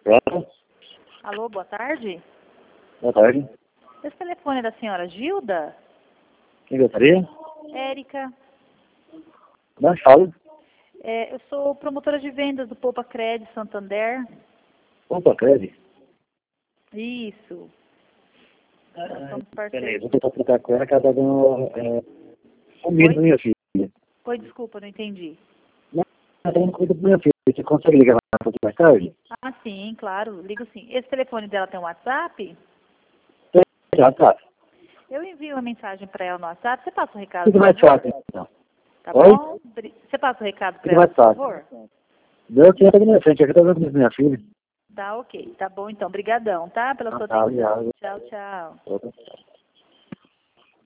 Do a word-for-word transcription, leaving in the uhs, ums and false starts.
Pronto. Alô, boa tarde. Boa tarde. Esse telefone é da senhora Gilda? Quem gostaria? Érica. Não falo. É, eu sou promotora de vendas do Poupa Cred Santander. Opa, Cred. Isso. Nós somos Peraí, parceiros. vou tentar trocar com ela, que ela tá dando é, comida pra minha filha. Oi, desculpa, não entendi. Não, ela tá dando comida pra minha filha. Você consegue ligar mais um pouquinho mais tarde? Ah, sim, claro, ligo sim. Esse telefone dela tem um WhatsApp? Já tá. Eu envio uma mensagem para ela no WhatsApp. Você passa o recado, Fica por mais favor? fácil, então. Tá Oi? bom? Bri- Você passa o recado para Fica ela, mais por fácil. favor? Deu que tá na minha frente, aqui tá dando comida pra minha filha. Tá ok. Tá bom, então. Brigadão, tá? Pela Ah, sua tá, atenção. obrigado. Tchau, tchau. Opa.